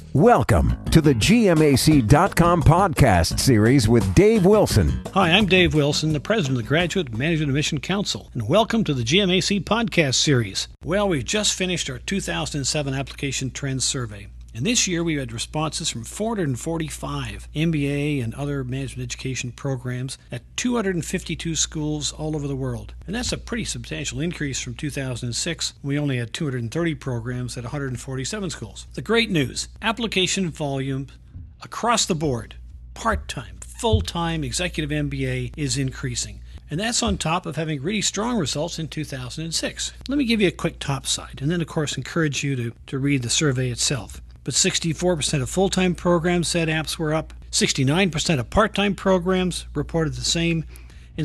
Welcome to the GMAC.com podcast series with Dave Wilson. Hi, I'm Dave Wilson, the president of the Graduate Management Admission Council, and welcome to the GMAC podcast series. Well, we've just finished our 2007 application trends survey. And this year we had responses from 445 MBA and other management education programs at 252 schools all over the world. And that's a pretty substantial increase from 2006. We only had 230 programs at 147 schools. The great news, application volume across the board, part-time, full-time executive MBA is increasing. And that's on top of having really strong results in 2006. Let me give you a quick top side, and then of course encourage you to read the survey itself. But 64% of full-time programs said apps were up, 69% of part-time programs reported the same, and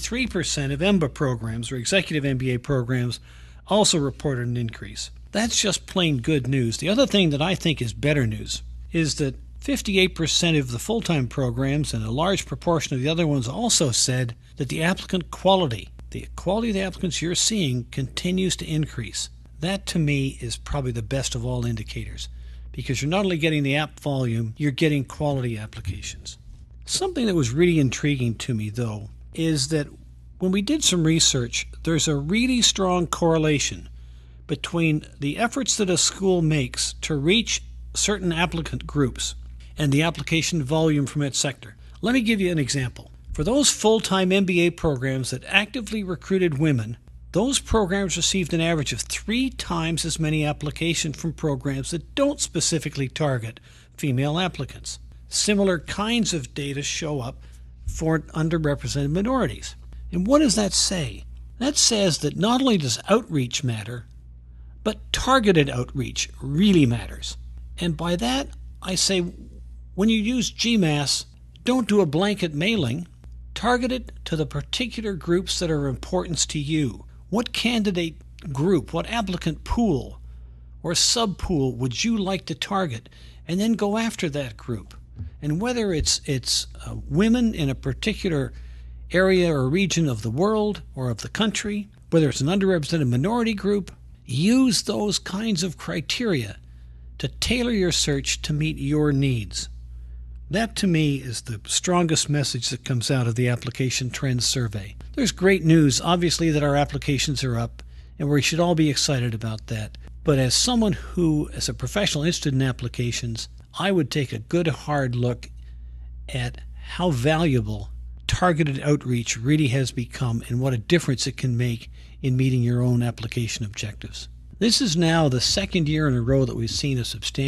63% of EMBA programs, or executive MBA programs, also reported an increase. That's just plain good news. The other thing that I think is better news is that 58% of the full-time programs and a large proportion of the other ones also said that the applicant quality, the quality of the applicants you're seeing, continues to increase. That, to me, is probably the best of all indicators, because you're not only getting the app volume, you're getting quality applications. Something that was really intriguing to me, though, is that when we did some research, there's a really strong correlation between the efforts that a school makes to reach certain applicant groups and the application volume from its sector. Let me give you an example. For those full-time MBA programs that actively recruited women, those programs received an average of 3 times as many applications from programs that don't specifically target female applicants. Similar kinds of data show up for underrepresented minorities. And what does that say? That says that not only does outreach matter, but targeted outreach really matters. And by that, I say when you use GMAS, don't do a blanket mailing. Target it to the particular groups that are of importance to you. What candidate group, what applicant pool or subpool would you like to target? And then go after that group. And whether it's women in a particular area or region of the world or of the country, whether it's an underrepresented minority group, use those kinds of criteria to tailor your search to meet your needs. That, to me, is the strongest message that comes out of the application trends survey. There's great news, obviously, that our applications are up, and we should all be excited about that. But as someone who, as a professional interested in applications, I would take a good hard look at how valuable targeted outreach really has become and what a difference it can make in meeting your own application objectives. This is now the second year in a row that we've seen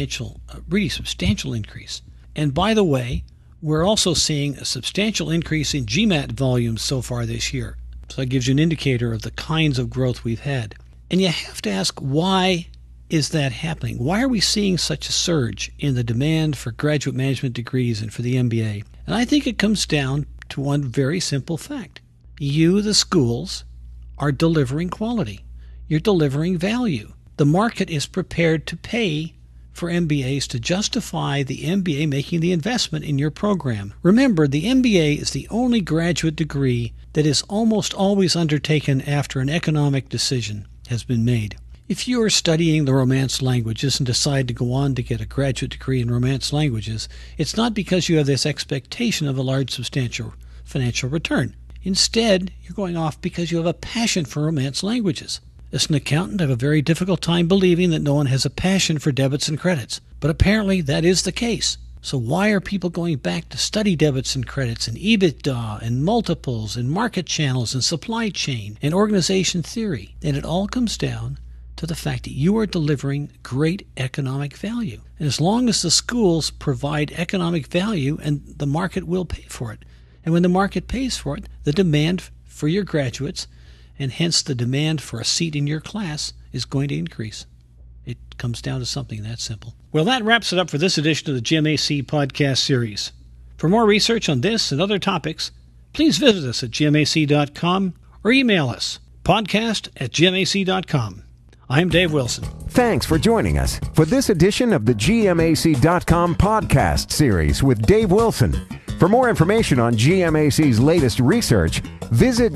a really substantial increase. And by the way, we're also seeing a substantial increase in GMAT volumes so far this year. So that gives you an indicator of the kinds of growth we've had. And you have to ask, why is that happening? Why are we seeing such a surge in the demand for graduate management degrees and for the MBA? And I think it comes down to one very simple fact. You, the schools, are delivering quality. You're delivering value. The market is prepared to pay for MBAs to justify the MBA making the investment in your program. Remember, the MBA is the only graduate degree that is almost always undertaken after an economic decision has been made. If you are studying the Romance languages and decide to go on to get a graduate degree in Romance languages, it's not because you have this expectation of a large substantial financial return. Instead, you're going off because you have a passion for Romance languages. As an accountant, I have a very difficult time believing that no one has a passion for debits and credits. But apparently that is the case. So why are people going back to study debits and credits and EBITDA and multiples and market channels and supply chain and organization theory? And it all comes down to the fact that you are delivering great economic value. And as long as the schools provide economic value, and the market will pay for it. And when the market pays for it, the demand for your graduates, and hence the demand for a seat in your class, is going to increase. It comes down to something that simple. Well, that wraps it up for this edition of the GMAC podcast series. For more research on this and other topics, please visit us at gmac.com or email us, podcast@gmac.com. I'm Dave Wilson. Thanks for joining us for this edition of the GMAC.com podcast series with Dave Wilson. For more information on GMAC's latest research, visit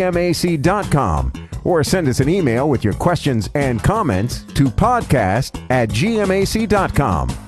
gmac.com or send us an email with your questions and comments to podcast@gmac.com.